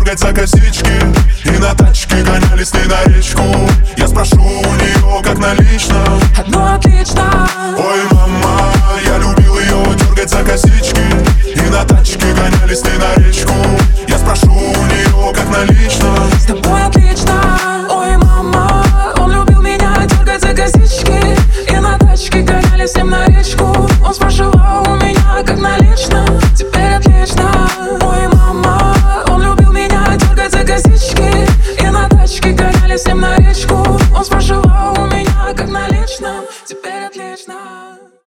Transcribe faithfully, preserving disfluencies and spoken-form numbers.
дергать за косички, и на тачке гонялись ты на речку. Я спрошу у нее, как наличные,